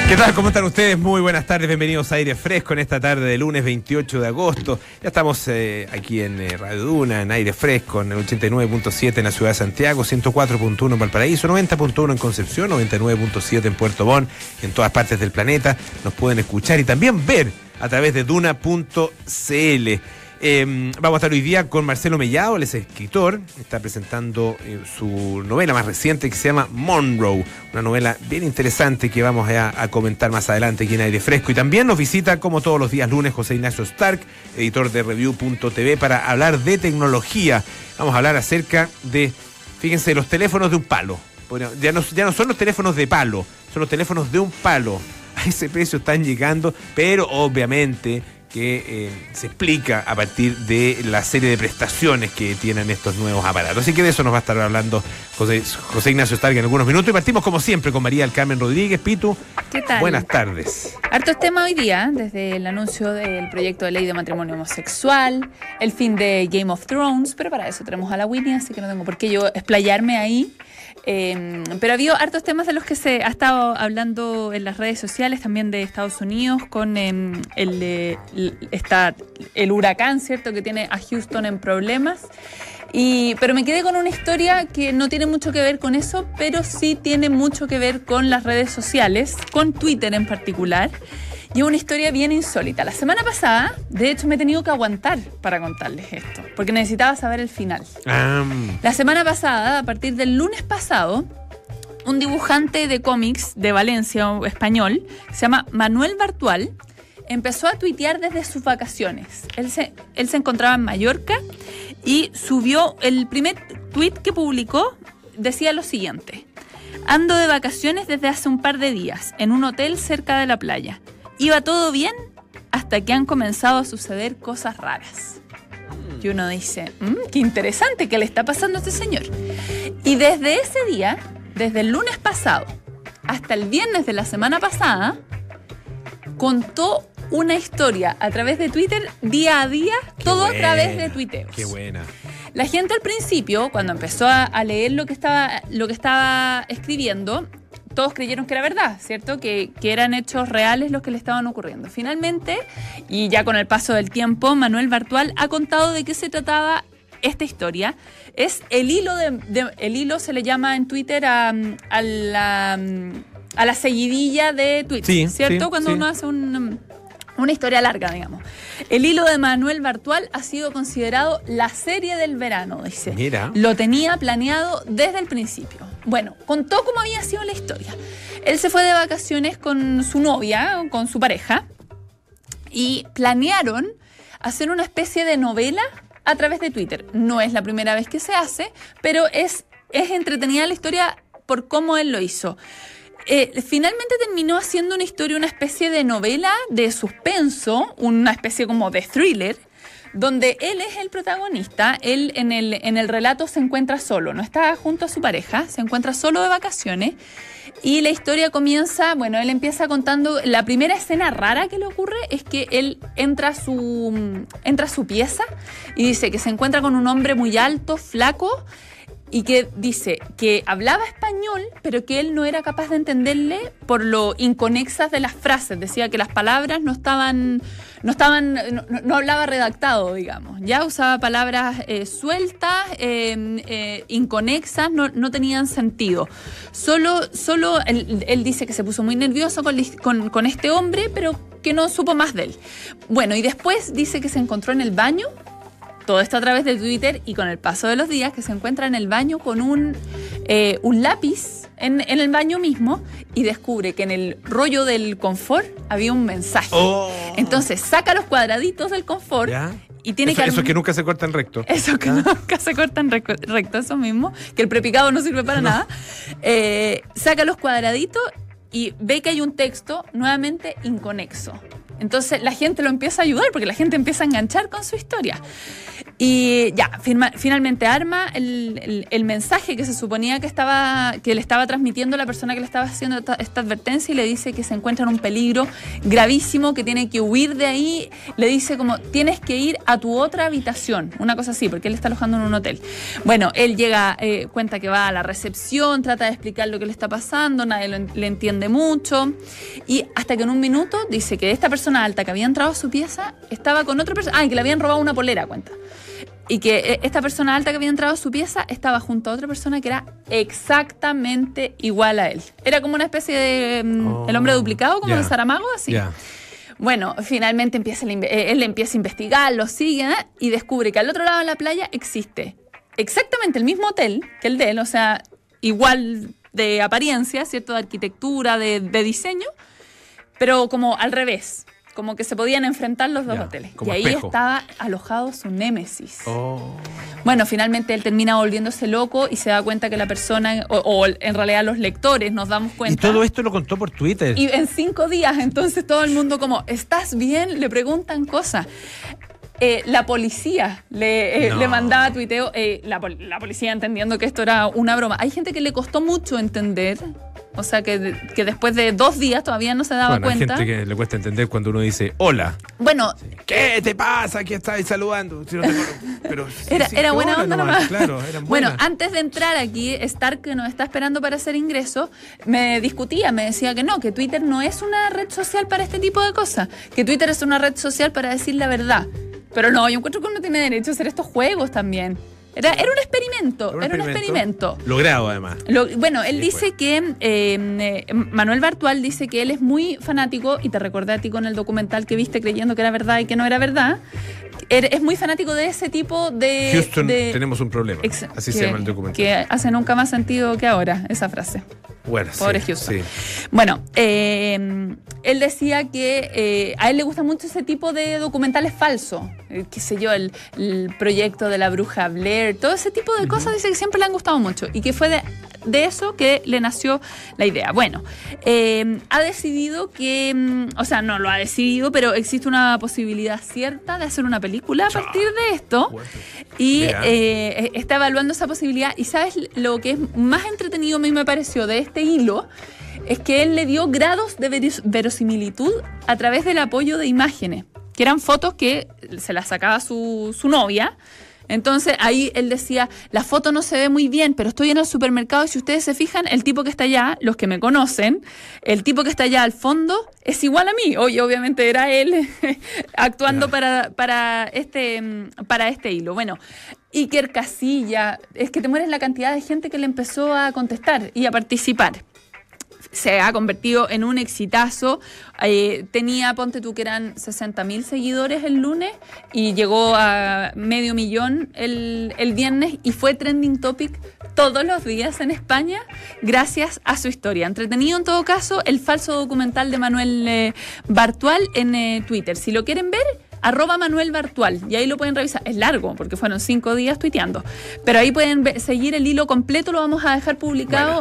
¿Qué tal? ¿Cómo están ustedes? Muy buenas tardes, bienvenidos a Aire Fresco en esta tarde de lunes 28 de agosto. Ya estamos aquí en Radio Duna, en Aire Fresco, en el 89.7 en la ciudad de Santiago, 104.1 en Valparaíso, 90.1 en Concepción, 99.7 en Puerto Montt, en todas partes del planeta. Nos pueden escuchar y también ver a través de duna.cl. Vamos a estar hoy día con Marcelo Mellado, él es escritor, está presentando su novela más reciente que se llama Monroe, una novela bien interesante que vamos a comentar más adelante aquí en Aire Fresco. Y también nos visita, como todos los días lunes, José Ignacio Stark, editor de Review.tv, para hablar de tecnología. Vamos a hablar acerca de, fíjense, los teléfonos de un palo. Ya no son los teléfonos de palo, son los teléfonos de un palo. A ese precio están llegando, pero obviamente que se explica a partir de la serie de prestaciones que tienen estos nuevos aparatos. Así que de eso nos va a estar hablando José Ignacio Stark en algunos minutos. Y partimos como siempre con María del Carmen Rodríguez. Pitu, ¿qué tal? Buenas tardes. Hartos temas hoy día, desde el anuncio del proyecto de ley de matrimonio homosexual, el fin de Game of Thrones, pero para eso tenemos a la Winnie, así que no tengo por qué yo explayarme ahí. Pero ha habido hartos temas de los que se ha estado hablando en las redes sociales, también de Estados Unidos, con el huracán, ¿cierto?, que tiene a Houston en problemas. Pero me quedé con una historia que no tiene mucho que ver con eso, pero sí tiene mucho que ver con las redes sociales, con Twitter en particular. Y es una historia bien insólita. La semana pasada, de hecho, me he tenido que aguantar para contarles esto, porque necesitaba saber el final. La semana pasada, a partir del lunes pasado, un dibujante de cómics de Valencia, español, se llama Manuel Bartual, empezó a tuitear desde sus vacaciones. Él se encontraba en Mallorca y subió el primer tuit que publicó, decía lo siguiente: ando de vacaciones desde hace un par de días, en un hotel cerca de la playa. Iba todo bien hasta que han comenzado a suceder cosas raras. Y uno dice, qué interesante, ¿qué le está pasando a este señor? Y desde ese día, desde el lunes pasado hasta el viernes de la semana pasada, contó una historia a través de Twitter día a día, a través de tuiteos. Qué buena. La gente al principio, cuando empezó a leer lo que estaba escribiendo, todos creyeron que era verdad, ¿cierto? Que eran hechos reales los que le estaban ocurriendo. Finalmente, y ya con el paso del tiempo, Manuel Bartual ha contado de qué se trataba esta historia. Es el hilo el hilo se le llama en Twitter a la seguidilla de tweets, sí, ¿cierto? Sí, cuando uno hace una historia larga, digamos. El hilo de Manuel Bartual ha sido considerado la serie del verano, dice. Mira. Lo tenía planeado desde el principio. Bueno, contó cómo había sido la historia. Él se fue de vacaciones con su novia, con su pareja, y planearon hacer una especie de novela a través de Twitter. No es la primera vez que se hace, pero es entretenida la historia por cómo él lo hizo. Finalmente terminó haciendo una historia, una especie de novela de suspenso, una especie como de thriller, donde él es el protagonista. Él en el relato se encuentra solo, no está junto a su pareja, se encuentra solo de vacaciones. Y la historia comienza, él empieza contando, la primera escena rara que le ocurre es que él entra a su pieza y dice que se encuentra con un hombre muy alto, flaco, y que dice que hablaba español, pero que él no era capaz de entenderle por lo inconexas de las frases. Decía que las palabras no hablaba redactado, digamos. Ya usaba palabras sueltas, inconexas, no tenían sentido. Solo él dice que se puso muy nervioso con este hombre, pero que no supo más de él. Bueno, y después dice que se encontró en el baño. Todo esto a través de Twitter, y con el paso de los días que se encuentra en el baño con un lápiz en el baño mismo, y descubre que en el rollo del confort había un mensaje. Entonces saca los cuadraditos del confort. ¿Ya? Y tiene eso que nunca se cortan recto. Eso que nunca se cortan recto, eso mismo, que el prepicado no sirve para nada. Saca los cuadraditos y ve que hay un texto nuevamente inconexo. Entonces la gente lo empieza a ayudar porque la gente empieza a enganchar con su historia. Y ya, finalmente arma el mensaje que se suponía que le estaba transmitiendo la persona que le estaba haciendo esta advertencia, y le dice que se encuentra en un peligro gravísimo, que tiene que huir de ahí. Le dice como, tienes que ir a tu otra habitación, una cosa así, porque él está alojando en un hotel. Bueno, él llega, cuenta que va a la recepción, trata de explicar lo que le está pasando, nadie le entiende mucho, y hasta que en un minuto dice que esta persona alta que había entrado a su pieza estaba con otra persona, y que le habían robado una polera, cuenta. Y que esta persona alta que había entrado a su pieza estaba junto a otra persona que era exactamente igual a él. Era como una especie de el hombre duplicado, como de Saramago, así. Bueno, finalmente él empieza a investigar, lo sigue, y descubre que al otro lado de la playa existe exactamente el mismo hotel que el de él, o sea, igual de apariencia, ¿cierto? De arquitectura, de diseño, pero como al revés. Como que se podían enfrentar los dos hoteles. Y ahí estaba alojado su némesis. Bueno, finalmente él termina volviéndose loco y se da cuenta que la persona, o en realidad los lectores nos damos cuenta. Y todo esto lo contó por Twitter. Y en 5 días, entonces todo el mundo como, ¿estás bien? Le preguntan cosas. La policía le mandaba tuiteo, la policía entendiendo que esto era una broma. Hay gente que le costó mucho entender. O sea, que después de 2 días todavía no se daba cuenta. Hay gente que le cuesta entender cuando uno dice hola. Bueno. ¿Qué te pasa? ¿Qué estáis saludando? Si no pero, era buena onda nomás. Claro, eran buenas. Bueno, antes de entrar aquí, Stark, que nos está esperando para hacer ingreso, me decía que Twitter no es una red social para este tipo de cosas. Que Twitter es una red social para decir la verdad. Pero no, yo encuentro que uno tiene derecho a hacer estos juegos también. Era un experimento. Logrado, además. Él dice que Manuel Bartual dice que él es muy fanático, y te recordé a ti con el documental que viste creyendo que era verdad y que no era verdad. Es muy fanático de ese tipo de... Houston, tenemos un problema. Así se llama el documental. Que hace nunca más sentido que ahora, esa frase. Bueno, pobre Houston. Sí. Bueno, él decía que a él le gusta mucho ese tipo de documentales falsos. Qué sé yo, el proyecto de la bruja Blair, todo ese tipo de cosas, dice que siempre le han gustado mucho, y que fue de eso que le nació la idea. Bueno, ha decidido que, o sea, no lo ha decidido, pero existe una posibilidad cierta de hacer una película a partir de esto, y está evaluando esa posibilidad. Y ¿sabes lo que es más entretenido a mí me pareció de este hilo? Es que él le dio grados de verosimilitud a través del apoyo de imágenes, que eran fotos que se las sacaba su novia. Entonces ahí él decía, la foto no se ve muy bien, pero estoy en el supermercado y si ustedes se fijan, el tipo que está allá, los que me conocen, el tipo que está allá al fondo es igual a mí. Oye, obviamente era él actuando para este hilo. Bueno, Iker Casilla, es que te mueres la cantidad de gente que le empezó a contestar y a participar. Se ha convertido en un exitazo. Tenía, ponte tú, que eran 60.000 seguidores el lunes y llegó a 500.000 el viernes, y fue trending topic todos los días en España gracias a su historia. Entretenido en todo caso el falso documental de Manuel Bartual en Twitter. Si lo quieren ver, @Manuel Bartual, y ahí lo pueden revisar. Es largo porque fueron 5 días tuiteando, pero ahí pueden seguir el hilo completo. Lo vamos a dejar publicado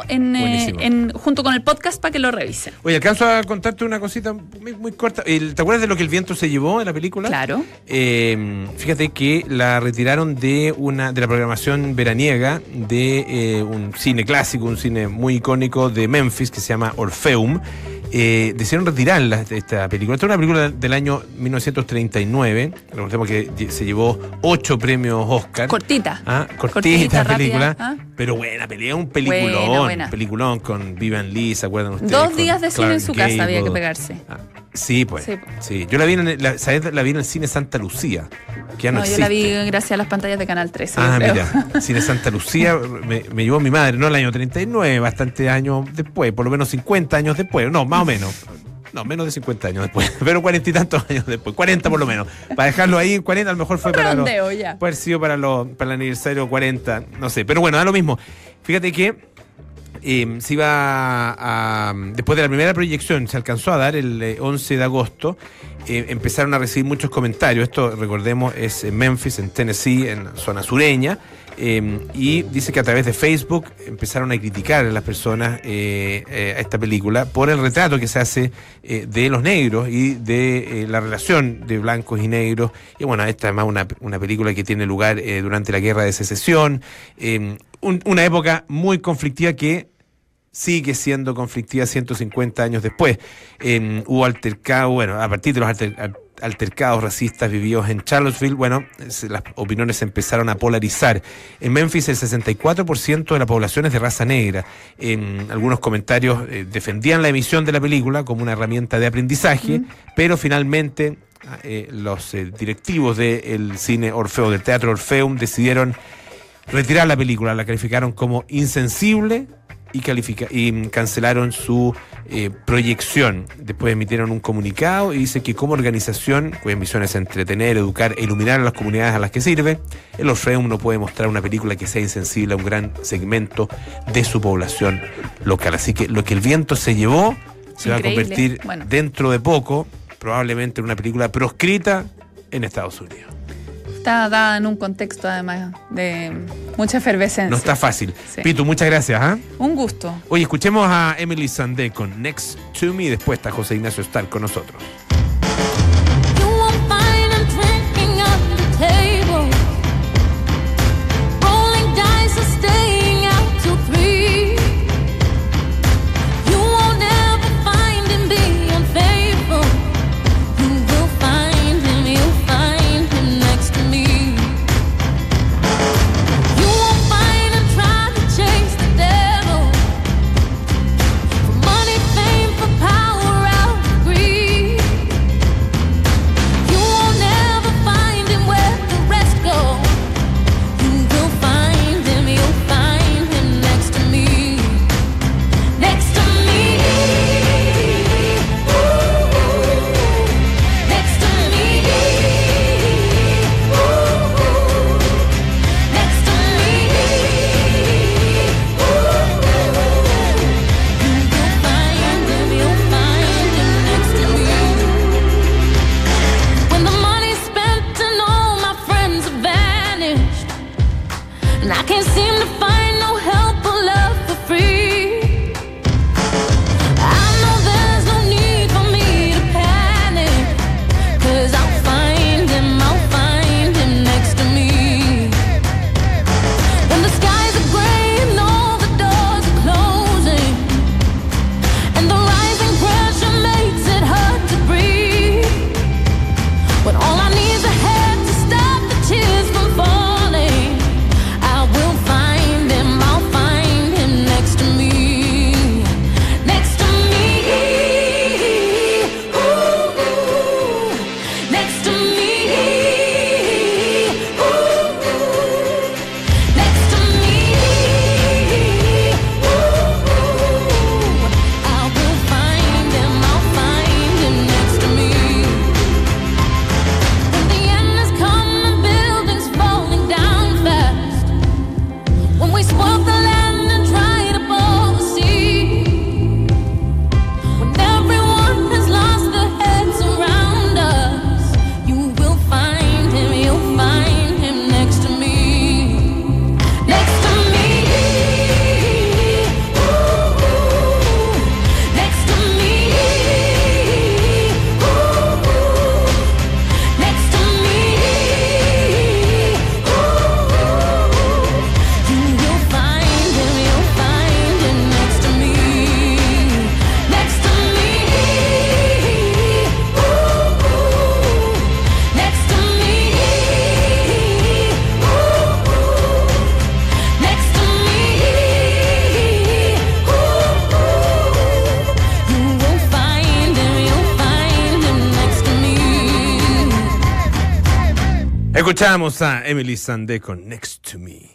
junto con el podcast para que lo revisen. Oye, alcanzo a contarte una cosita muy corta. ¿Te acuerdas de Lo que el viento se llevó en la película? Claro. Fíjate que la retiraron de la programación veraniega de un cine clásico, un cine muy icónico de Memphis que se llama Orfeum. Decidieron retirarla de esta película. Esta es una película del año 1939. Recordemos que se llevó 8 premios Oscar. Cortita Cortita película. Rápida. Pero buena película, un peliculón. Buena. Peliculón con Vivian Lee, ¿se acuerdan ustedes? 2 días de cine Clark en su casa Gable. había que pegarse. Sí, pues. Sí. Yo la vi en el cine Santa Lucía, que ya no existe. Yo la vi gracias a las pantallas de Canal 13. Mira, cine Santa Lucía me llevó mi madre, no el año 39, bastante años después, por lo menos 50 años después, no, más o menos. No, menos de 50 años después, pero 40 y tantos años después, 40 por lo menos. Para dejarlo ahí, 40 a lo mejor fue para puede haber sido para el aniversario 40, no sé, pero bueno, da lo mismo. Fíjate que se iba después de la primera proyección, se alcanzó a dar el 11 de agosto, empezaron a recibir muchos comentarios. Esto, recordemos, es en Memphis, en Tennessee, en zona sureña, y dice que a través de Facebook empezaron a criticar a las personas a esta película por el retrato que se hace de los negros y de la relación de blancos y negros. Y bueno, esta es además una película que tiene lugar durante la Guerra de Secesión, una época muy conflictiva que sigue siendo conflictiva 150 años después. Hubo altercados, bueno, a partir de los altercados racistas vividos en Charlottesville, bueno, las opiniones se empezaron a polarizar. En Memphis el 64% de la población es de raza negra. Algunos comentarios defendían la emisión de la película como una herramienta de aprendizaje, pero finalmente los directivos del cine Orfeo, del Teatro Orfeum, decidieron retirar la película, la calificaron como insensible y cancelaron su proyección. Después emitieron un comunicado y dice que como organización, cuya misión es entretener, educar e iluminar a las comunidades a las que sirve, el Orfeum no puede mostrar una película que sea insensible a un gran segmento de su población local. Así que lo que el viento se llevó se va a convertir dentro de poco probablemente en una película proscrita en Estados Unidos. Está dada en un contexto además de mucha efervescencia. No está fácil. Sí. Pitu, muchas gracias. Un gusto. Oye, escuchemos a Emily Sandé con Next to Me y después está José Ignacio Stark con nosotros. Escuchamos a Emily Sandé con Next to Me.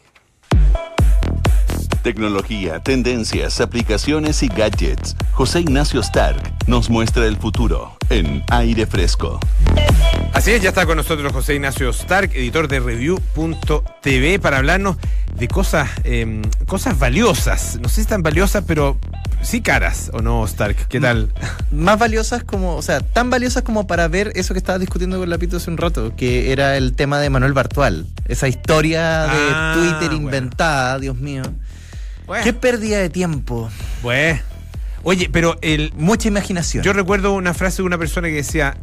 Tecnología, tendencias, aplicaciones y gadgets. José Ignacio Stark nos muestra el futuro en Aire Fresco. Así es, ya está con nosotros José Ignacio Stark, editor de Review.tv, para hablarnos cosas valiosas. No sé si tan valiosas, pero sí caras, ¿o no, Stark? ¿Qué tal? Más valiosas como, o sea, tan valiosas como para ver eso que estabas discutiendo con Lapito hace un rato, que era el tema de Manuel Bartual. Esa historia de Twitter inventada, Dios mío. Bueno. Qué pérdida de tiempo. Bueno. Oye, pero mucha imaginación. Yo recuerdo una frase de una persona que decía,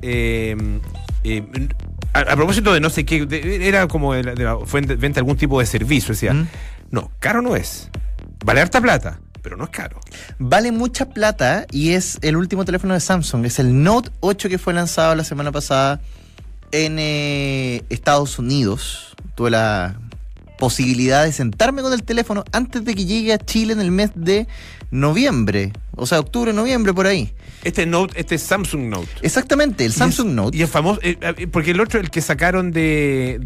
a propósito de no sé qué, era como de la venta de algún tipo de servicio, decía, no, caro no es, vale harta plata, pero no es caro. Vale mucha plata y es el último teléfono de Samsung, es el Note 8 que fue lanzado la semana pasada en Estados Unidos. Tuve la posibilidad de sentarme con el teléfono antes de que llegue a Chile en el mes de noviembre, o sea, octubre, noviembre, por ahí. Este Samsung Note. Exactamente, el Samsung Note. Y es famoso, porque el otro, el que sacaron del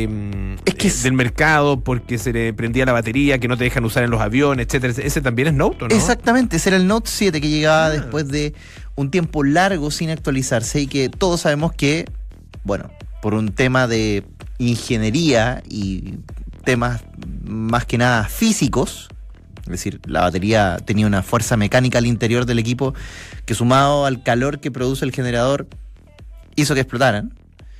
mercado, porque se le prendía la batería, que no te dejan usar en los aviones, etcétera, ese también es Note, ¿o no? Exactamente, ese era el Note 7 que llegaba después de un tiempo largo sin actualizarse y que todos sabemos que, bueno, por un tema de ingeniería y temas más que nada físicos, es decir, la batería tenía una fuerza mecánica al interior del equipo que, sumado al calor que produce el generador, hizo que explotaran.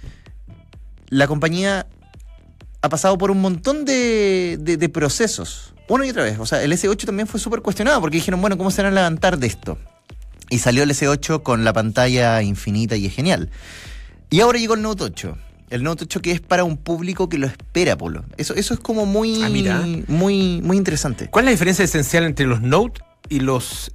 La compañía ha pasado por un montón de procesos, una y otra vez. O sea, el S8 también fue súper cuestionado porque dijeron, bueno, ¿cómo se van a levantar de esto? Y salió el S8 con la pantalla infinita y es genial. Y ahora llegó el Note 8. El Note 8 que es para un público que lo espera, Polo. Eso es como muy interesante. ¿Cuál es la diferencia esencial entre los Note y los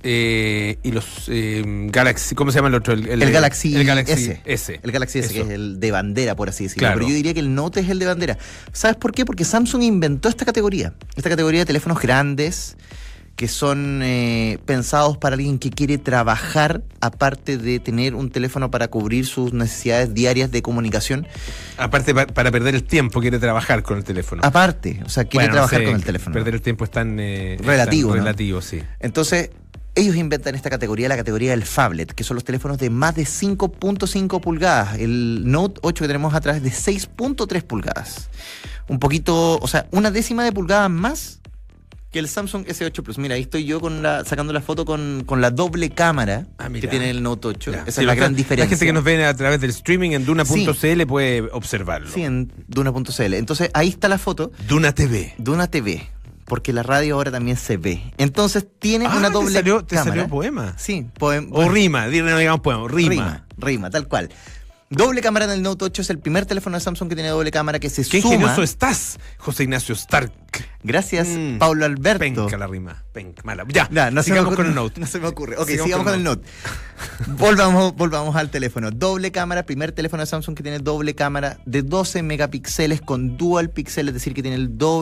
Galaxy? ¿Cómo se llama el otro? El Galaxy S. El Galaxy S, que es el de bandera, por así decirlo. Claro. Pero yo diría que el Note es el de bandera. ¿Sabes por qué? Porque Samsung inventó esta categoría de teléfonos grandes que son pensados para alguien que quiere trabajar, aparte de tener un teléfono para cubrir sus necesidades diarias de comunicación. Aparte, para perder el tiempo, quiere trabajar con el teléfono. Aparte, o sea, quiere trabajar con el teléfono. Perder el tiempo es tan relativo, tan ¿no? relativo, sí. Entonces, ellos inventan esta categoría, la categoría del phablet, que son los teléfonos de más de 5.5 pulgadas. El Note 8 que tenemos atrás es de 6.3 pulgadas. Un poquito, o sea, una décima de pulgada más que el Samsung S8 Plus. Mira, ahí estoy yo sacando la foto con la doble cámara que tiene el Note 8. Ya. Esa es la gran diferencia. La gente que nos ve a través del streaming en Duna.cl puede observarlo. Sí, en Duna.cl. Entonces, ahí está la foto. Duna TV. Duna TV. Porque la radio ahora también se ve. Entonces, tiene una doble cámara. ¿Te salió poema? Sí, poema. O rima, no digamos poema, Rima, tal cual. Doble cámara en el Note 8, es el primer teléfono de Samsung que tiene doble cámara que se ¡Qué suma. ingenioso estás, José Ignacio Stark! Gracias, Paulo Alberto. Penca la rima, penca, mala. Ya, no sigamos con el Note. No se me ocurre. Ok, sigamos con el Note. Volvamos al teléfono. Doble cámara, primer teléfono de Samsung que tiene doble cámara de 12 megapíxeles con dual pixel, es decir, que tiene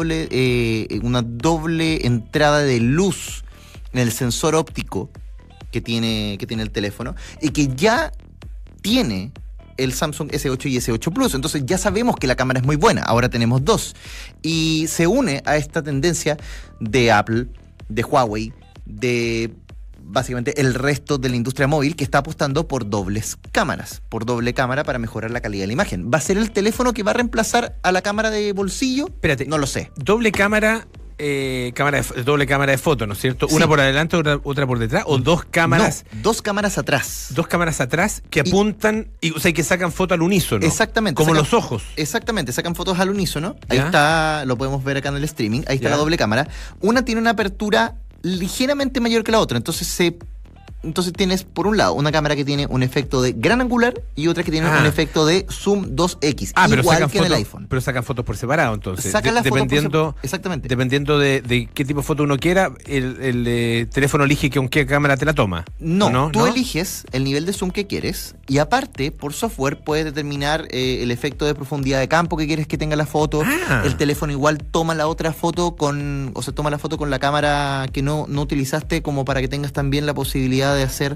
una doble entrada de luz en el sensor óptico que tiene el teléfono y que ya tiene el Samsung S8 y S8 Plus. Entonces ya sabemos que la cámara es muy buena. Ahora tenemos dos. Y se une a esta tendencia de Apple, de Huawei, de básicamente el resto de la industria móvil que está apostando por dobles cámaras. Por doble cámara para mejorar la calidad de la imagen. ¿Va a ser el teléfono que va a reemplazar a la cámara de bolsillo? Espérate. No lo sé. Doble cámara... doble cámara de foto, ¿no es cierto? Sí. Una por adelante, otra por detrás, o dos cámaras. No, dos cámaras atrás. Dos cámaras atrás que apuntan o sea, que sacan foto al unísono. Exactamente. Como los ojos. Exactamente, sacan fotos al unísono. Ahí ¿Ya? está, lo podemos ver acá en el streaming. Ahí está ¿Ya? la doble cámara. Una tiene una apertura ligeramente mayor que la otra, entonces tienes, por un lado, una cámara que tiene un efecto de gran angular y otra que tiene un efecto de zoom 2X, igual que en el iPhone. Pero sacan fotos por separado, entonces. Sacan las dependiendo, fotos exactamente. Dependiendo de qué tipo de foto uno quiera, el teléfono elige con qué cámara te la toma. No, tú eliges el nivel de zoom que quieres y aparte, por software, puedes determinar el efecto de profundidad de campo que quieres que tenga la foto. El teléfono igual toma la otra foto toma la foto con la cámara que no utilizaste, como para que tengas también la posibilidad de hacer,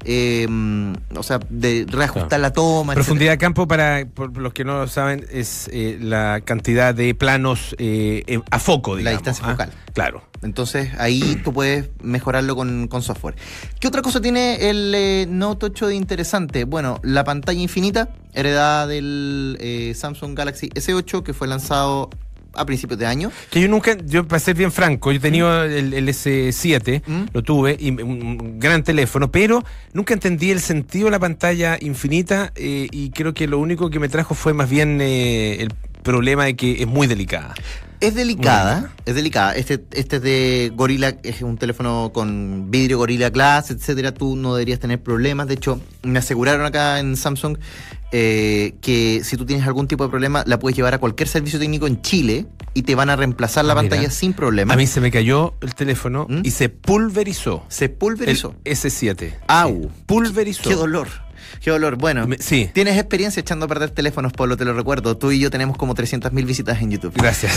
de reajustar la toma. Profundidad de campo, por los que no lo saben, es la cantidad de planos a foco, digamos. La distancia focal. Claro. Entonces ahí tú puedes mejorarlo con software. ¿Qué otra cosa tiene el Note 8 de interesante? Bueno, la pantalla infinita, heredada del Samsung Galaxy S8, que fue lanzado a principios de año. Que yo para ser bien franco, yo he tenido el S7, lo tuve, y un gran teléfono, pero nunca entendí el sentido de la pantalla infinita, y creo que lo único que me trajo fue más bien el problema de que es muy delicada. Es delicada. Este es de Gorilla, es un teléfono con vidrio Gorilla Glass, etcétera. Tú no deberías tener problemas. De hecho, me aseguraron acá en Samsung que si tú tienes algún tipo de problema, la puedes llevar a cualquier servicio técnico en Chile y te van a reemplazar la pantalla sin problema. A mí se me cayó el teléfono y se pulverizó. Se pulverizó. El S7. ¡Au! Sí. Pulverizó. ¡Qué dolor! Qué dolor. Bueno, sí. Tienes experiencia echando a perder teléfonos, Pablo, te lo recuerdo. Tú y yo tenemos como 300.000 visitas en YouTube. Gracias.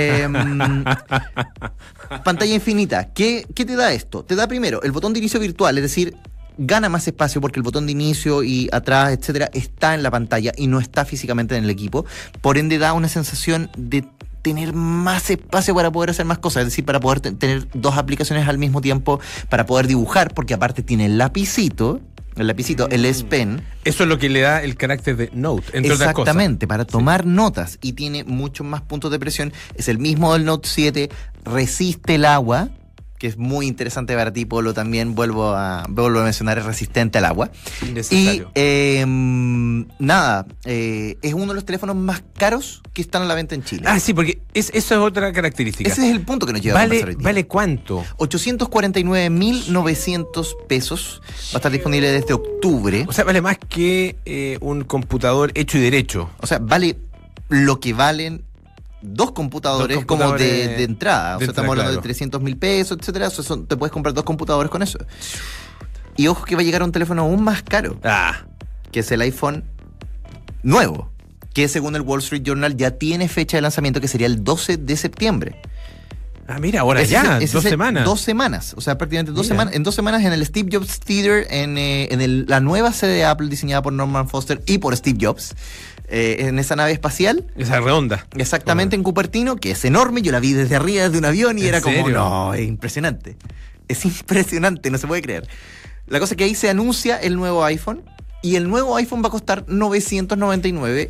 Pantalla infinita. ¿Qué te da esto? Te da primero el botón de inicio virtual, es decir, gana más espacio porque el botón de inicio y atrás, etcétera, está en la pantalla y no está físicamente en el equipo. Por ende, da una sensación de tener más espacio para poder hacer más cosas, es decir, para poder tener dos aplicaciones al mismo tiempo, para poder dibujar, porque aparte tiene el lapicito, el S Pen. Eso es lo que le da el carácter de Note, entre otras cosas. Exactamente, para tomar notas, y tiene muchos más puntos de presión. Es el mismo del Note 7, resiste el agua, que es muy interesante para ti, Polo, también vuelvo a mencionar, es resistente al agua. Innecesario. Y es uno de los teléfonos más caros que están a la venta en Chile. Ah, sí, porque eso es otra característica. Ese es el punto que nos lleva a conversar hoy día. ¿Vale cuánto? 849.900 pesos. Va a estar disponible desde octubre. O sea, vale más que un computador hecho y derecho. O sea, vale lo que valen dos computadores como de entrada. O sea, estamos hablando de 300.000 pesos, etcétera. Te puedes comprar dos computadores con eso. Y ojo que va a llegar a un teléfono aún más caro, que es el iPhone nuevo, que según el Wall Street Journal ya tiene fecha de lanzamiento, que sería el 12 de septiembre. Ah, mira, ahora ya, 2 semanas. 2 semanas, o sea, prácticamente 2 semanas. En 2 semanas en el Steve Jobs Theater, en la nueva sede de Apple diseñada por Norman Foster y por Steve Jobs. En esa nave espacial. Esa redonda. Exactamente, en Cupertino, que es enorme. Yo la vi desde arriba, desde un avión, y era como, no, es impresionante. Es impresionante, no se puede creer. La cosa es que ahí se anuncia el nuevo iPhone, y el nuevo iPhone va a costar $999.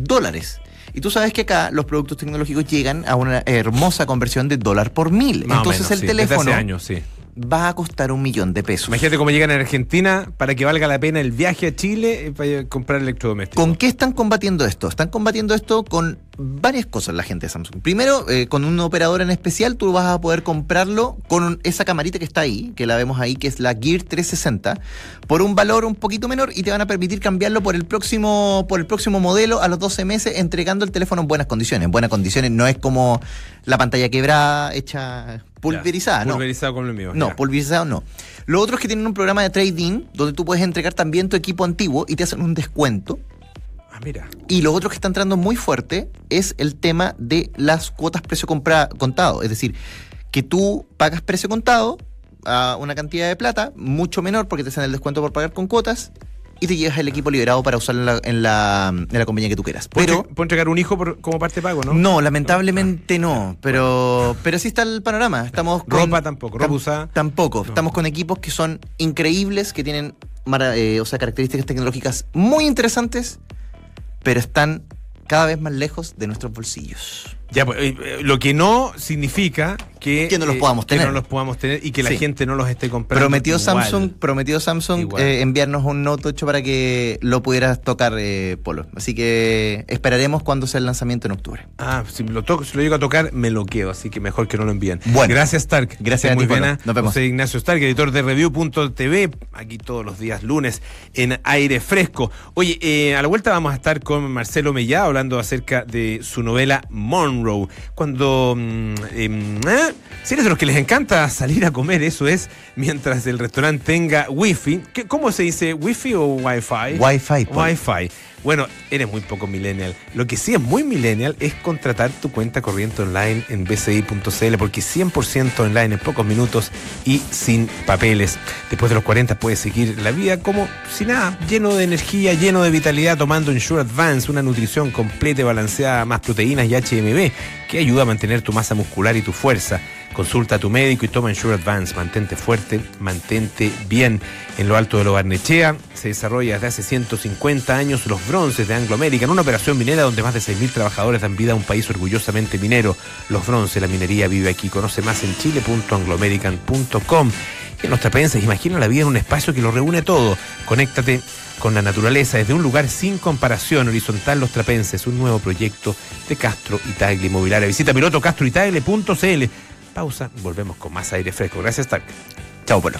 Y tú sabes que acá los productos tecnológicos llegan a una hermosa conversión de $1 por 1.000. Más Entonces menos, el teléfono desde hace años, sí, va a costar $1.000.000. Imagínate cómo llegan a Argentina para que valga la pena el viaje a Chile para comprar electrodomésticos. ¿Con qué están combatiendo esto? Están combatiendo esto con varias cosas la gente de Samsung. Primero, con un operador en especial, tú vas a poder comprarlo con esa camarita que está ahí, que la vemos ahí, que es la Gear 360, por un valor un poquito menor, y te van a permitir cambiarlo por el próximo modelo a los 12 meses, entregando el teléfono en buenas condiciones. En buenas condiciones no es como la pantalla quebrada, hecha pulverizada, ¿no? Pulverizado como el mío. No, pulverizado no. Lo otro es que tienen un programa de trading donde tú puedes entregar también tu equipo antiguo y te hacen un descuento. Ah, mira. Y lo otro que está entrando muy fuerte es el tema de las cuotas precio contado. Es decir, que tú pagas precio contado a una cantidad de plata mucho menor porque te hacen el descuento por pagar con cuotas, y te llevas el equipo liberado para usarlo en la compañía que tú quieras. Pero ¿puedo entregar un hijo como parte de pago, no? No, lamentablemente no. Pero sí está el panorama. Estamos con ropa tampoco, ropa usada. Tampoco. No. Estamos con equipos que son increíbles, que tienen características tecnológicas muy interesantes, pero están cada vez más lejos de nuestros bolsillos. Ya, pues, lo que no significa que no los podamos tener. Que no los podamos tener y que la gente no los esté comprando. Prometió Samsung enviarnos un Note 8 para que lo pudieras tocar, Polo. Así que esperaremos cuando sea el lanzamiento en octubre. Ah, si lo llego a tocar, me lo quedo, así que mejor que no lo envíen. Bueno. Gracias, Stark. Gracias a ti, Polo. Nos vemos. Soy Ignacio Stark, editor de Review.tv, aquí todos los días lunes en Aire Fresco. Oye, a la vuelta vamos a estar con Marcelo Mellado hablando acerca de su novela Monroe. Cuando si eres de los que les encanta salir a comer, eso es, mientras el restaurante tenga wifi. ¿Cómo se dice? ¿Wifi o wifi? Wi-Fi. Wi-Fi. Bueno, eres muy poco millennial. Lo que sí es muy millennial es contratar tu cuenta corriente online en bci.cl, porque 100% online en pocos minutos y sin papeles. Después de los 40 puedes seguir la vida como si nada, lleno de energía, lleno de vitalidad, tomando Ensure Advance, una nutrición completa y balanceada, más proteínas y HMB, que ayuda a mantener tu masa muscular y tu fuerza. Consulta a tu médico y toma Ensure Advance. Mantente fuerte, mantente bien. En lo alto de Lo Barnechea se desarrolla desde hace 150 años los bronces de Anglo American, una operación minera donde más de 6.000 trabajadores dan vida a un país orgullosamente minero. Los bronces, la minería vive aquí. Conoce más en chile.angloamerican.com. En Los Trapenses, imagina la vida en un espacio que lo reúne todo. Conéctate con la naturaleza desde un lugar sin comparación. Horizontal Los Trapenses, un nuevo proyecto de Castro y Tagle Inmobiliaria. Visita pilotocastoytagle.cl. Pausa, volvemos con más aire fresco. Gracias, Stark. Chao, Polo.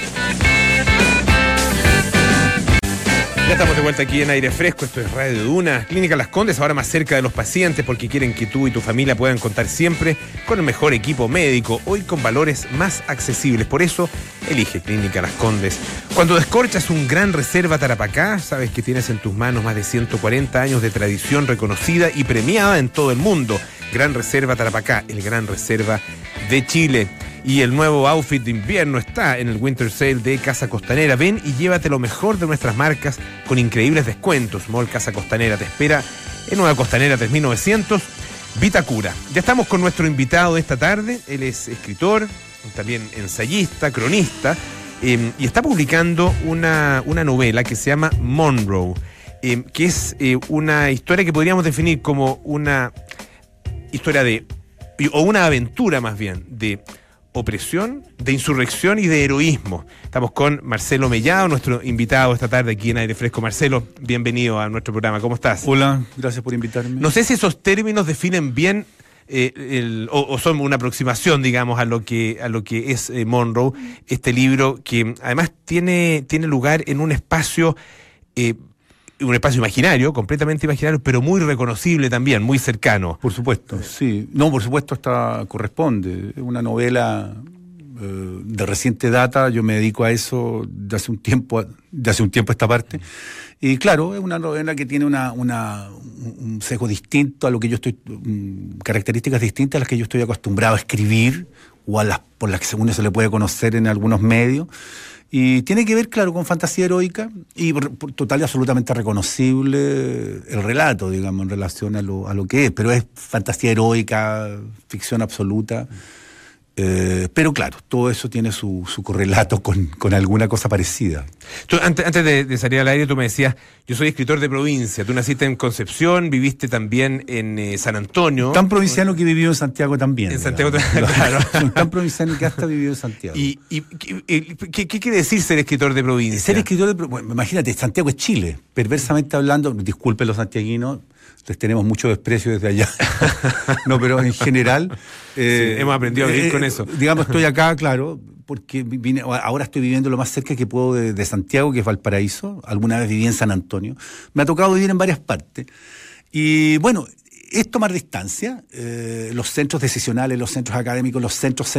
Ya estamos de vuelta aquí en Aire Fresco, esto es Radio Duna. Clínica Las Condes, ahora más cerca de los pacientes porque quieren que tú y tu familia puedan contar siempre con el mejor equipo médico, hoy con valores más accesibles. Por eso, elige Clínica Las Condes. Cuando descorchas un Gran Reserva Tarapacá, sabes que tienes en tus manos más de 140 años de tradición reconocida y premiada en todo el mundo. Gran Reserva Tarapacá, el Gran Reserva de Chile. Y el nuevo outfit de invierno está en el Winter Sale de Casa Costanera. Ven y llévate lo mejor de nuestras marcas con increíbles descuentos. Mall Casa Costanera te espera en Nueva Costanera 3900, Vitacura. Ya estamos con nuestro invitado de esta tarde. Él es escritor, también ensayista, cronista, y está publicando una novela que se llama Monroe, que es una historia que podríamos definir como una historia o una aventura más bien, de opresión, de insurrección y de heroísmo. Estamos con Marcelo Mellado, nuestro invitado esta tarde aquí en Aire Fresco. Marcelo, bienvenido a nuestro programa. ¿Cómo estás? Hola, gracias por invitarme. No sé si esos términos definen bien o son una aproximación, digamos, a lo que es Monroe, este libro que además tiene lugar en un espacio imaginario, completamente imaginario, pero muy reconocible también, muy cercano. Por supuesto, sí. No, por supuesto, corresponde. Es una novela de reciente data. Yo me dedico a eso de hace un tiempo a esta parte. Y claro, es una novela que tiene un sesgo distinto a lo que yo estoy, características distintas a las que yo estoy acostumbrado a escribir o por las que según se le puede conocer en algunos medios. Y tiene que ver, claro, con fantasía heroica y total y absolutamente reconocible el relato, digamos, en relación a lo que es. Pero es fantasía heroica, ficción absoluta. Pero claro, todo eso tiene su correlato con alguna cosa parecida. Tú, antes de salir al aire, tú me decías, yo soy escritor de provincia. Tú naciste en Concepción, viviste también en San Antonio. Tan provinciano que he vivido en Santiago también. En Santiago también, claro. Tan provinciano que hasta he vivido en Santiago. ¿Y qué quiere decir ser escritor de provincia? Ser escritor de provincia, bueno, imagínate, Santiago es Chile. Perversamente hablando, disculpen los santiaguinos, les tenemos mucho desprecio desde allá. No, pero en general... sí, hemos aprendido a vivir con eso. Digamos, estoy acá, claro, porque ahora estoy viviendo lo más cerca que puedo de Santiago, que es Valparaíso. Alguna vez viví en San Antonio. Me ha tocado vivir en varias partes. Y bueno, es tomar distancia. Los centros decisionales, los centros académicos, los centros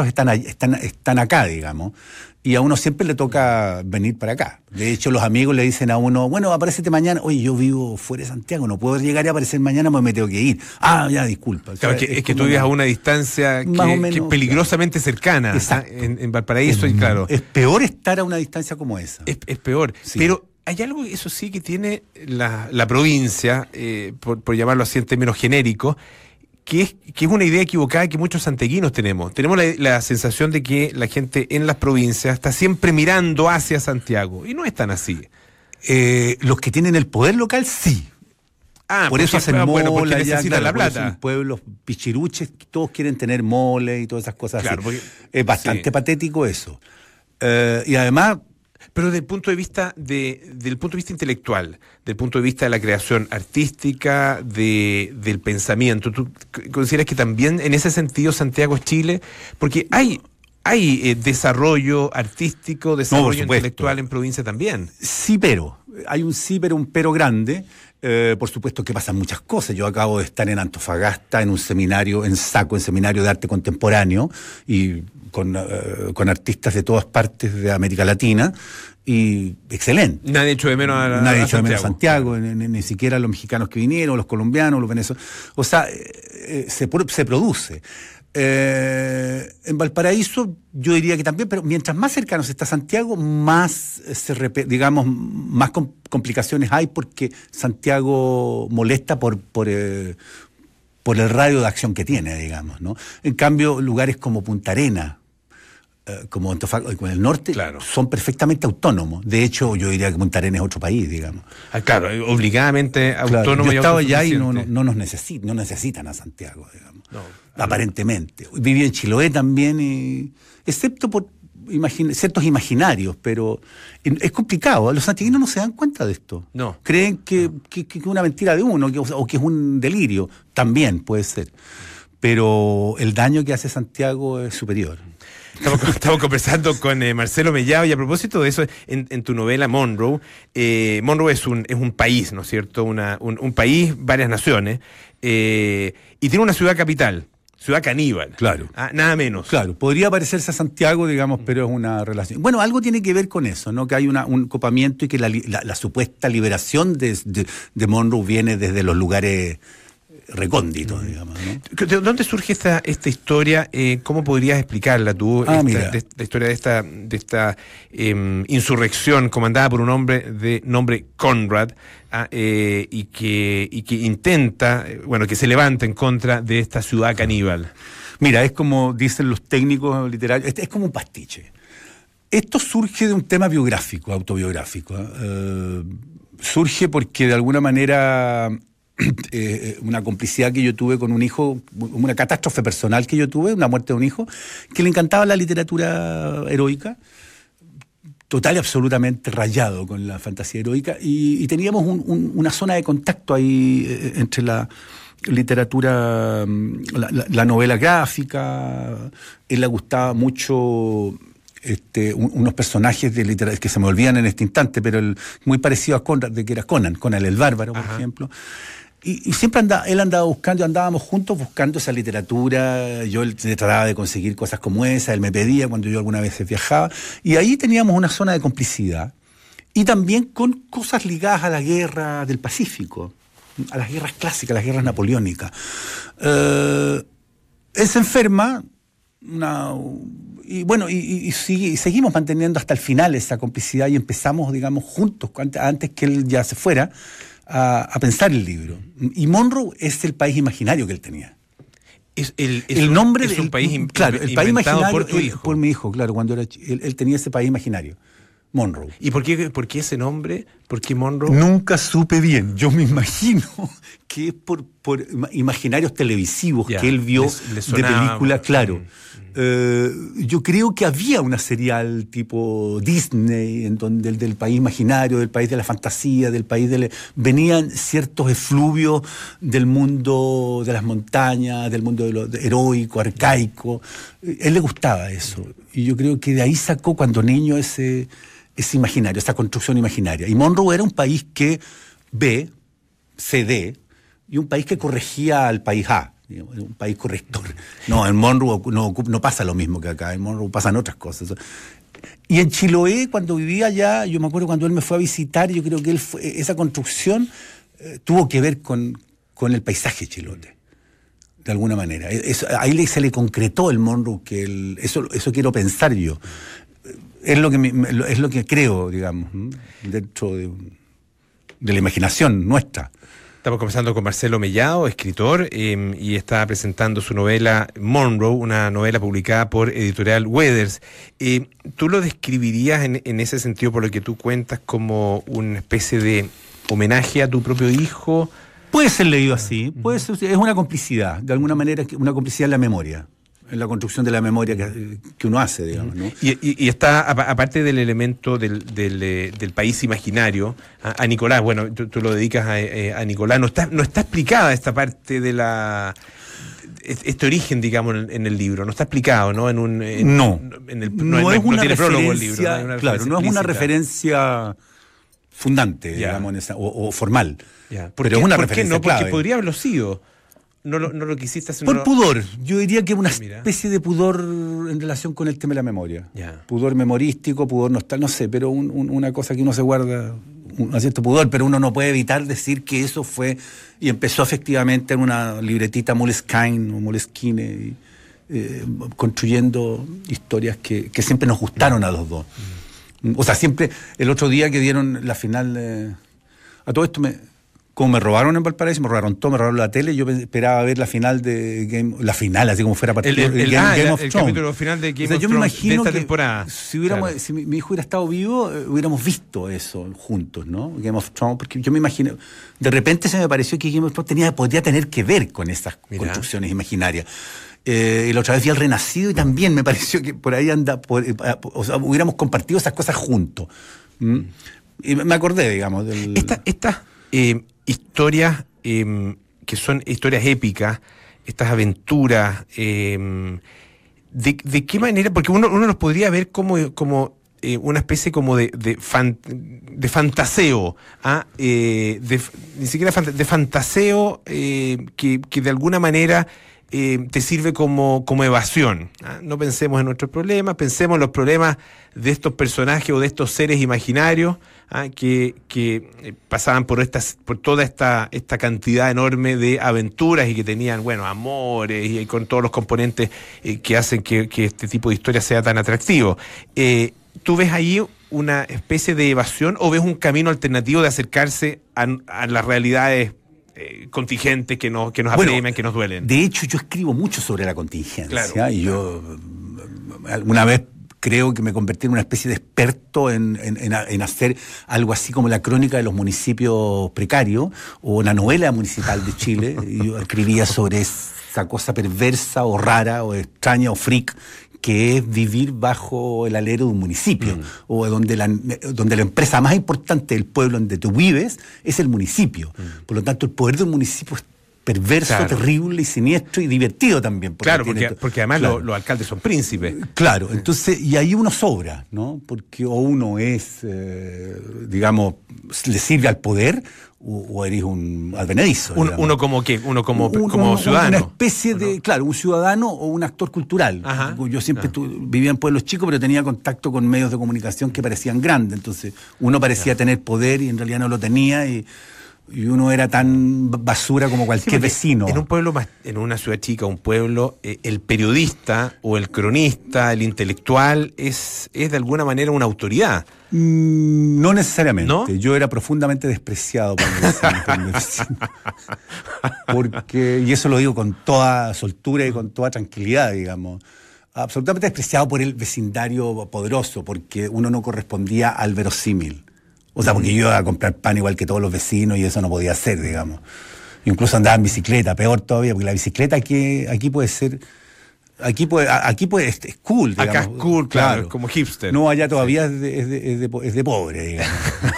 están acá, digamos. Y a uno siempre le toca venir para acá. De hecho, los amigos le dicen a uno, bueno, aparécete mañana. Oye, yo vivo fuera de Santiago, no puedo llegar y aparecer mañana, pues me tengo que ir. Ah, ya, disculpa. Claro, o sea, es que tú vives a una distancia que es peligrosamente cercana. En Valparaíso, y claro. Es peor estar a una distancia como esa. Es peor. Sí. Pero hay algo, eso sí, que tiene la provincia, por llamarlo así en términos genéricos, que es una idea equivocada que muchos santiaguinos tenemos. Tenemos la sensación de que la gente en las provincias está siempre mirando hacia Santiago, y no es tan así. Los que tienen el poder local, sí. Por eso hacen mole, porque necesitan la plata. Son pueblos pichiruches, todos quieren tener mole y todas esas cosas, claro, así. Es bastante patético eso. Y además... Pero desde el punto de vista intelectual, del punto de vista de la creación artística, del pensamiento, ¿tú consideras que también en ese sentido Santiago es Chile? Porque hay desarrollo artístico, desarrollo intelectual en provincia también. Sí, pero hay un pero grande. Por supuesto que pasan muchas cosas. Yo acabo de estar en Antofagasta en un seminario, en seminario de arte contemporáneo, y con artistas de todas partes de América Latina, y excelente. Nadie echó de menos a Santiago, ni siquiera los mexicanos que vinieron, los colombianos, los venezolanos. O sea, se produce. En Valparaíso yo diría que también, pero mientras más cercanos está Santiago, más más complicaciones hay, porque Santiago molesta por por el radio de acción que tiene, digamos, ¿no? En cambio, lugares como Punta Arenas, como Antofagasta, con el norte, claro, son perfectamente autónomos. De hecho, yo diría que Punta Arenas es otro país, digamos. Claro, obligadamente autónomo. Yo y estaba allá y no autosuficiente. necesitan a Santiago, digamos. No, aparentemente. Viví en Chiloé también, excepto por ciertos imaginarios, pero es complicado. Los santiaguinos no se dan cuenta de esto. No. Creen que es una mentira de uno, o que es un delirio. También puede ser. Pero el daño que hace Santiago es superior. Estamos conversando con Marcelo Mellado, y a propósito de eso, en tu novela Monroe, Monroe es un país, ¿no es cierto? Un país, varias naciones, y tiene una ciudad capital, ciudad caníbal. Claro. Nada menos. Claro, podría parecerse a Santiago, digamos, pero es una relación. Bueno, algo tiene que ver con eso, ¿no? Que hay un copamiento y que la supuesta liberación de Monroe viene desde los lugares recónditos, digamos, ¿no? ¿De dónde surge esta historia? ¿Cómo podrías explicarla tú? Mira. La historia de esta insurrección comandada por un hombre de nombre Conrad, y que intenta, que se levanta en contra de esta ciudad caníbal. Mira, es como dicen los técnicos literarios, es como un pastiche. Esto surge de un tema biográfico, autobiográfico. Surge porque de alguna manera una complicidad que yo tuve con un hijo, una catástrofe personal que yo tuve, una muerte de un hijo, que le encantaba la literatura heroica, total y absolutamente rayado con la fantasía heroica, y teníamos una zona de contacto ahí entre la literatura, la novela gráfica. Él le gustaba mucho unos personajes de literatura que se me olvidan en este instante, pero muy parecido a Conrad, de que era Conan el Bárbaro, por ejemplo. Y siempre él andaba buscando, andábamos juntos buscando esa literatura. Yo le trataba de conseguir cosas como esa, él me pedía cuando yo alguna vez viajaba, y ahí teníamos una zona de complicidad, y también con cosas ligadas a la guerra del Pacífico, a las guerras clásicas, a las guerras napoleónicas. Él se enferma, y seguimos manteniendo hasta el final esa complicidad, y empezamos, digamos, juntos, antes que él ya se fuera, a pensar el libro. Y Monroe es el país imaginario que él tenía. El nombre es un país claro, el país imaginario por tu hijo. Por mi hijo, claro, cuando él tenía ese país imaginario. Monroe. ¿Y por qué ese nombre? ¿Por qué Monroe? Nunca supe bien. Yo me imagino que es por imaginarios televisivos que él vio de películas, claro. Yo creo que había una serial tipo Disney, en donde del país imaginario, del país de la fantasía, del país venían ciertos efluvios del mundo de las montañas, del mundo heroico, arcaico. Él le gustaba eso. Y yo creo que de ahí sacó cuando niño ese imaginario, esa construcción imaginaria. Y Monroe era un país que B, CD, y un país que corregía al país A. Un país corrector. No, en Monroe no pasa lo mismo que acá. En Monroe pasan otras cosas. Y en Chiloé, cuando vivía allá, yo me acuerdo cuando él me fue a visitar, yo creo que esa construcción tuvo que ver con el paisaje chilote, de alguna manera. Ahí se le concretó el Monroe, eso quiero pensar yo. Es lo que creo, digamos, dentro de la imaginación nuestra. Estamos conversando con Marcelo Mellado, escritor, y está presentando su novela Monroe, una novela publicada por Editorial Weathers. ¿Tú lo describirías en ese sentido, por lo que tú cuentas, como una especie de homenaje a tu propio hijo? Puede ser leído así, es una complicidad, de alguna manera, una complicidad en la memoria, en la construcción de la memoria que uno hace, digamos, ¿no? Y está, aparte del elemento del país imaginario, a Nicolás, bueno, tú lo dedicas a Nicolás, no está explicada esta parte de este origen, digamos, en el libro, no está explicado, ¿no? No es una tiene prólogo el referencia, libro, claro, no es una referencia fundante, digamos, o formal. Pero es una referencia clave. Porque podría haberlo sido. No lo quisiste hacer. Por pudor. Yo diría que una especie de pudor en relación con el tema de la memoria. Pudor memorístico, pudor nostálgico, no sé, pero una cosa que uno se guarda, un cierto pudor, pero uno no puede evitar decir que eso fue, y empezó efectivamente en una libretita Moleskine, construyendo historias que siempre nos gustaron a los dos. O sea, siempre, el otro día que dieron la final, a todo esto como me robaron en Valparaíso, me robaron todo, me robaron la tele, yo esperaba ver la final de la final, así como fuera partido Game of Thrones. El capítulo final de Game of yo me Thrones imagino de esta que temporada. Si mi hijo hubiera estado vivo, hubiéramos visto eso juntos, ¿no? Game of Thrones, porque yo me imagino, de repente se me pareció que Game of Thrones podría tener que ver con esas construcciones imaginarias. Y la otra vez vi El Renacido y también me pareció que por ahí hubiéramos compartido esas cosas juntos. Y me acordé, digamos, del... Estas historias que son historias épicas, estas aventuras, ¿de qué manera? Porque uno los podría ver como una especie como de fantaseo, ni siquiera de fantaseo que de alguna manera te sirve como evasión. No pensemos en nuestros problemas, pensemos en los problemas de estos personajes o de estos seres imaginarios que pasaban por toda esta cantidad enorme de aventuras y que tenían, amores y con todos los componentes que hacen que este tipo de historia sea tan atractivo. ¿Tú ves ahí una especie de evasión o ves un camino alternativo de acercarse a las realidades contingentes que nos apremian, que nos duelen? De hecho, yo escribo mucho sobre la contingencia. Claro, y yo alguna vez creo que me convertí en una especie de experto en hacer algo así como la crónica de los municipios precarios o la novela municipal de Chile. Y yo escribía sobre esa cosa perversa o rara o extraña o freak que es vivir bajo el alero de un municipio, o donde la empresa más importante del pueblo donde tú vives es el municipio. Por lo tanto, el poder del municipio es perverso, terrible y siniestro y divertido también. Porque además los alcaldes son príncipes. Claro, entonces, y ahí uno sobra, ¿no? Porque o uno es, digamos, le sirve al poder, o eres un advenedizo. ¿Uno como qué? ¿Uno como ciudadano? Una especie de, un ciudadano o un actor cultural. Ajá, yo siempre vivía en pueblos chicos, pero tenía contacto con medios de comunicación que parecían grandes. Entonces, uno parecía tener poder y en realidad no lo tenía, y uno era tan basura como cualquier vecino. En un pueblo en una ciudad chica, un pueblo, el periodista o el cronista, el intelectual, es de alguna manera una autoridad. No necesariamente. ¿No? Yo era profundamente despreciado por mi vecino. Y eso lo digo con toda soltura y con toda tranquilidad, digamos. Absolutamente despreciado por el vecindario poderoso, porque uno no correspondía al verosímil. O sea, porque yo iba a comprar pan igual que todos los vecinos y eso no podía ser, digamos. Incluso andaba en bicicleta, peor todavía, porque la bicicleta aquí puede ser... Aquí es cool, digamos. Acá es cool, claro, es como hipster. No, allá todavía es de pobre, digamos.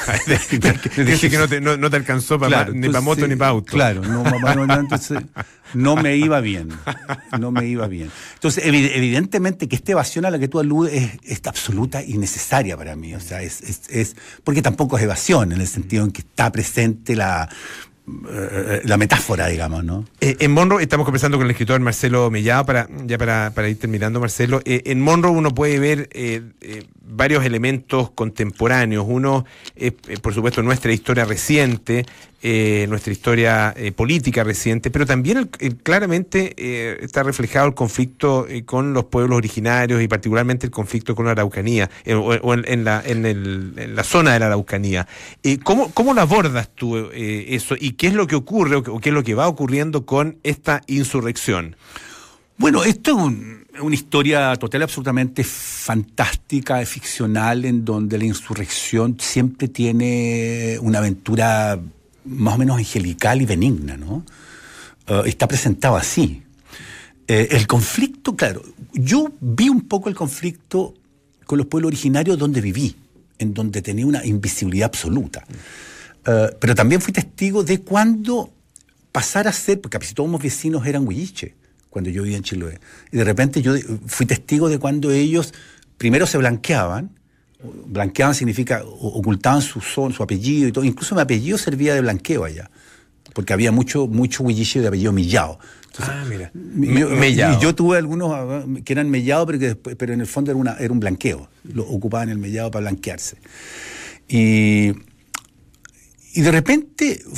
Dice que no te alcanzó ni para moto ni para auto. Claro, entonces no me iba bien. Entonces, evidentemente que esta evasión a la que tú aludes es absoluta y necesaria para mí. O sea, es porque tampoco es evasión, en el sentido en que está presente la metáfora, digamos, ¿no? En Monroe estamos conversando con el escritor Marcelo Mellado para ir terminando, Marcelo. En Monroe uno puede ver varios elementos contemporáneos. Uno es, por supuesto, nuestra historia reciente, nuestra historia política reciente, pero también claramente está reflejado el conflicto con los pueblos originarios y particularmente el conflicto con la Araucanía o en la zona de la Araucanía. ¿Cómo lo abordas tú eso y qué es lo que ocurre o qué es lo que va ocurriendo con esta insurrección? Bueno, esto es una historia total, absolutamente fantástica, ficcional, en donde la insurrección siempre tiene una aventura más o menos angelical y benigna, ¿no? Está presentado así. El conflicto, claro, yo vi un poco el conflicto con los pueblos originarios donde viví, en donde tenía una invisibilidad absoluta. Pero también fui testigo de cuando pasar a ser, porque casi todos mis vecinos eran huilliche, cuando yo vivía en Chiloé. Y de repente yo fui testigo de cuando ellos primero se blanqueaban. Blanqueaban significa ocultaban su apellido y todo. Incluso mi apellido servía de blanqueo allá, porque había mucho huilliche de apellido Millao. Entonces, mira. Mellado. Y yo tuve algunos que eran Mellado, pero en el fondo era un blanqueo. Lo ocupaban el Mellado para blanquearse. Y de repente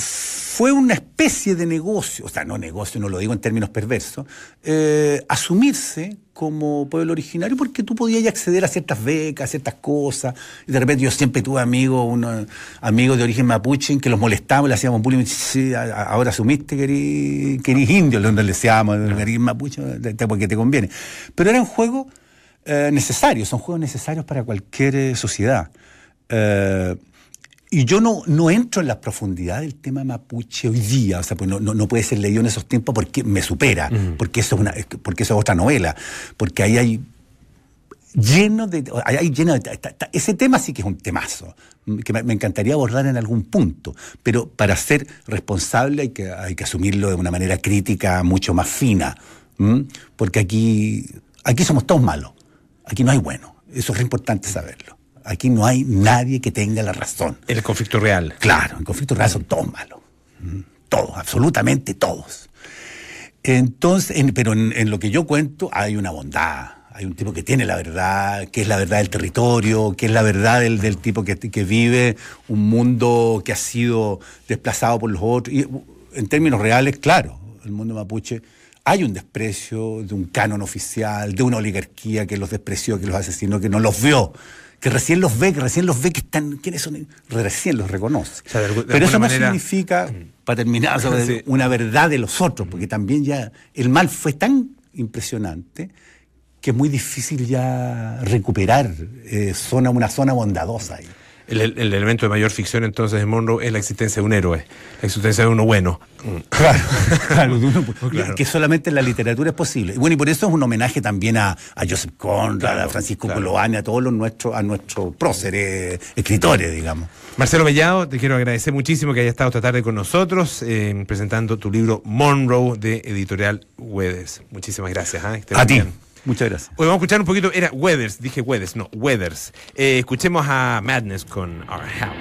fue una especie de negocio, o sea, no negocio, no lo digo en términos perversos, asumirse como pueblo originario porque tú podías acceder a ciertas becas, a ciertas cosas. Y de repente yo siempre tuve unos amigos de origen mapuche en que los molestábamos, le hacíamos bullying. Sí, ahora asumiste que eres indio, le decíamos, eres mapuche, porque te conviene. Pero eran juegos necesarios, son juegos necesarios para cualquier sociedad. Y yo no entro en la profundidad del tema mapuche hoy día, o sea, pues no puede ser leído en esos tiempos porque me supera, porque eso es otra novela, porque ahí hay lleno de ese tema sí que es un temazo, que me encantaría abordar en algún punto, pero para ser responsable hay que asumirlo de una manera crítica mucho más fina, porque aquí somos todos malos, aquí no hay bueno, eso es importante saberlo. Aquí no hay nadie que tenga la razón. En el conflicto real. Claro, en el conflicto real son todos malos. Todos, absolutamente todos. Entonces, pero en lo que yo cuento hay una bondad. Hay un tipo que tiene la verdad, que es la verdad del territorio, que es la verdad del tipo que vive un mundo que ha sido desplazado por los otros. Y en términos reales, claro, el mundo mapuche, hay un desprecio de un canon oficial, de una oligarquía que los despreció, que los asesinó, que no los vio. Que recién los ve que están, ¿quiénes son? Recién los reconoce. O sea, pero eso no significa, para terminar, sí, una verdad de los otros, porque también ya el mal fue tan impresionante que es muy difícil ya recuperar una zona bondadosa ahí. El elemento de mayor ficción entonces de Monroe es la existencia de un héroe, la existencia de uno bueno. Claro, que solamente en la literatura es posible. Y bueno, y por eso es un homenaje también a Joseph Conrad, a Francisco Coloane, a todos nuestros próceres escritores, digamos. Marcelo Mellado, te quiero agradecer muchísimo que hayas estado esta tarde con nosotros presentando tu libro Monroe de Editorial Weathers. Muchísimas gracias. A ti. Bien. Muchas gracias. Hoy vamos a escuchar un poquito, era Weathers, dije Weathers, no, Weathers. Escuchemos a Madness con Our House.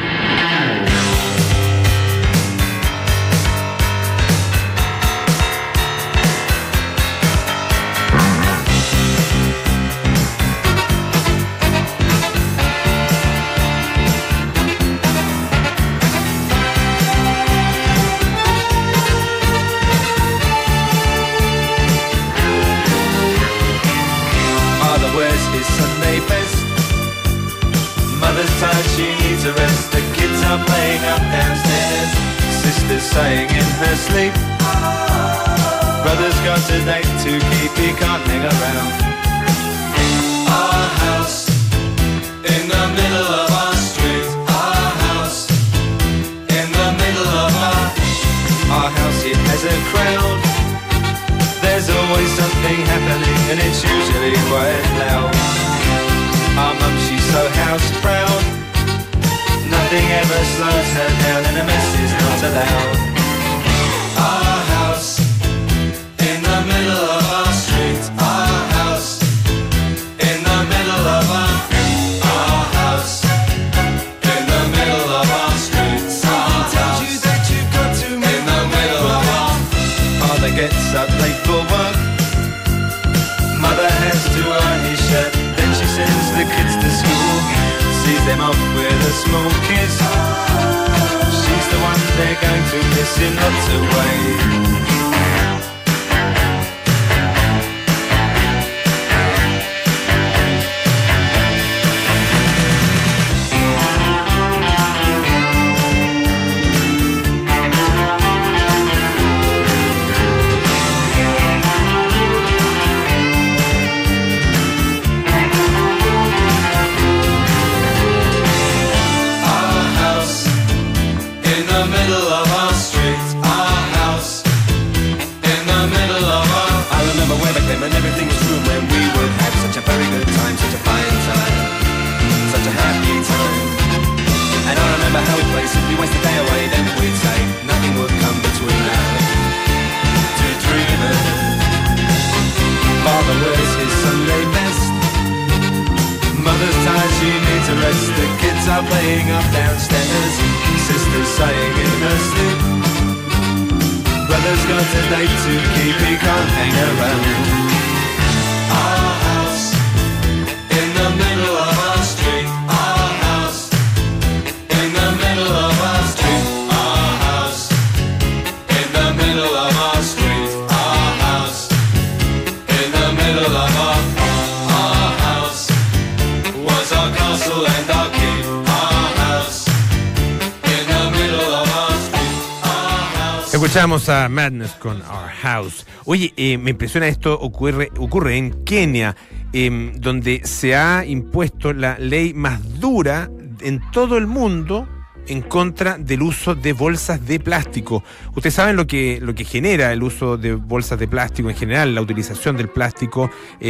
She needs a rest. The kids are playing up downstairs. Sister's sighing in her sleep. Brother's got a date to keep. He can't hang around. Our house in the middle of our street. Our house in the middle of our house. It has a crowd. There's always something happening, and it's usually quite loud. Our mum, she's so house proud. Nothing ever slows her down, and a mess is not allowed. Our house in the middle of our street. Our house in the middle of our house in the middle of our street. Someone tells you that you've got to make in the middle of our. Father gets up late for work. Mother has to iron his shirt. Then she sends the kids to school. Sees them off with a small kiss. She's the one they're going to miss in lots of ways. And everything was room when we would have such a very good time, such a fine time, such a happy time. And I remember how we'd play, simply waste the day away, then we'd say nothing would come between us. To dreamers, Father wears his Sunday best. Mother's tired, she needs a rest. The kids are playing up downstairs. Sister's sighing in her sleep. Brother's got a date to keep, he can't hang around. Our house in the middle of our street. Our house in the middle of our street. Our house Escuchamos a Madness con Our House. Oye, me impresiona esto, ocurre en Kenia, donde se ha impuesto la ley más dura en todo el mundo en contra del uso de bolsas de plástico. Ustedes saben lo que genera el uso de bolsas de plástico en general, la utilización del plástico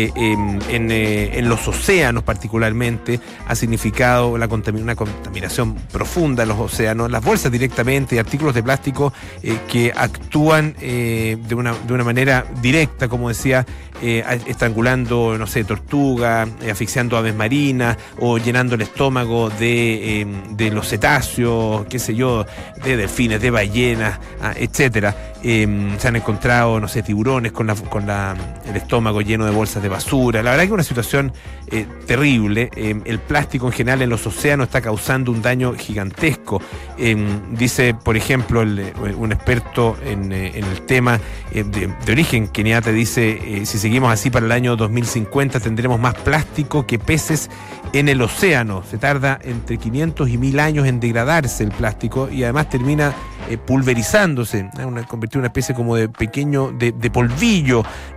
en los océanos particularmente, ha significado una contaminación profunda en los océanos. Las bolsas directamente y artículos de plástico que actúan de una manera directa, como decía, estrangulando, no sé, tortugas, asfixiando aves marinas o llenando el estómago de los cetáceos, qué sé yo, de delfines, de ballenas, etcétera. Se han encontrado, no sé, tiburones con el estómago lleno de bolsas de basura. La verdad que es una situación terrible. El plástico en general en los océanos está causando un daño gigantesco. Dice, por ejemplo, un experto en el tema de origen keniata, dice, si seguimos así para el año 2050 tendremos más plástico que peces en el océano. Se tarda entre 500 y 1000 años en degradarse el plástico y además termina pulverizándose, convertido en una especie como de pequeño, de polvillo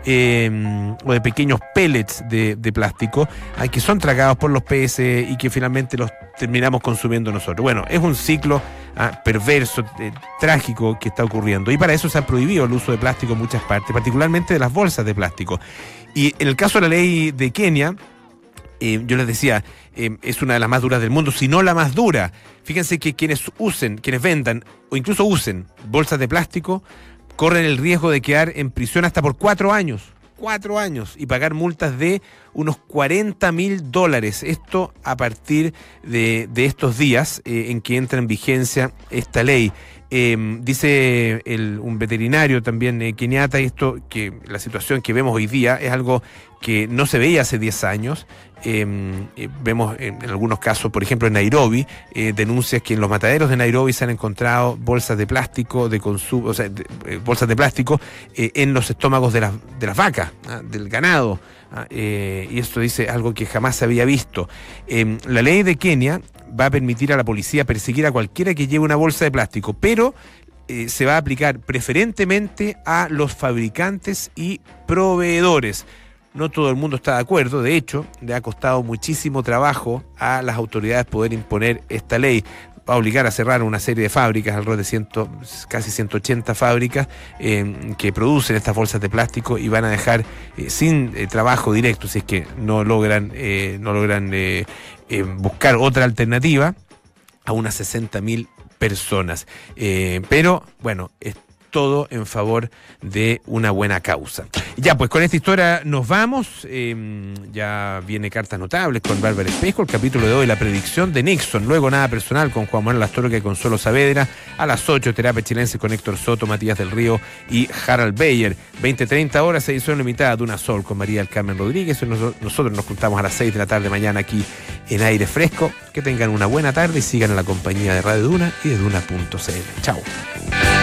o de pequeños pellets de plástico que son tragados por los peces y que finalmente los terminamos consumiendo nosotros. Bueno, es un ciclo perverso, trágico que está ocurriendo, y para eso se ha prohibido el uso de plástico en muchas partes, particularmente de las bolsas de plástico. Y en el caso de la ley de Kenia, yo les decía, es una de las más duras del mundo, si no la más dura. Fíjense que quienes vendan o incluso usen bolsas de plástico corren el riesgo de quedar en prisión hasta por 4 años. 4 años y pagar multas de unos $40.000. Esto a partir de estos días en que entra en vigencia esta ley. Dice un veterinario también keniata, esto, que la situación que vemos hoy día es algo que no se veía hace 10 años. Vemos en algunos casos, por ejemplo en Nairobi, denuncias que en los mataderos de Nairobi se han encontrado bolsas de plástico de consumo, bolsas de plástico en los estómagos de las vacas, del ganado. Y esto dice algo que jamás se había visto. La ley de Kenia va a permitir a la policía perseguir a cualquiera que lleve una bolsa de plástico, pero se va a aplicar preferentemente a los fabricantes y proveedores. No todo el mundo está de acuerdo, de hecho, le ha costado muchísimo trabajo a las autoridades poder imponer esta ley. Va a obligar a cerrar una serie de fábricas, alrededor de casi 180 fábricas que producen estas bolsas de plástico, y van a dejar sin trabajo directo, si es que no logran buscar otra alternativa, a unas 60.000 personas. Pero, bueno, todo en favor de una buena causa. Ya, pues con esta historia nos vamos. Ya viene Cartas Notables con Bárbara Espejo, el capítulo de hoy, la predicción de Nixon. Luego Nada Personal con Juan Manuel Astorga y Consuelo Saavedra. A las 8, Terapia Chilense con Héctor Soto, Matías del Río y Harald Beyer. 20-30 horas, edición limitada de Una Sol con María del Carmen Rodríguez. Nosotros nos juntamos a las 6 de la tarde mañana aquí en Aire Fresco. Que tengan una buena tarde y sigan en la compañía de Radio Duna y de Duna.cl. Chao.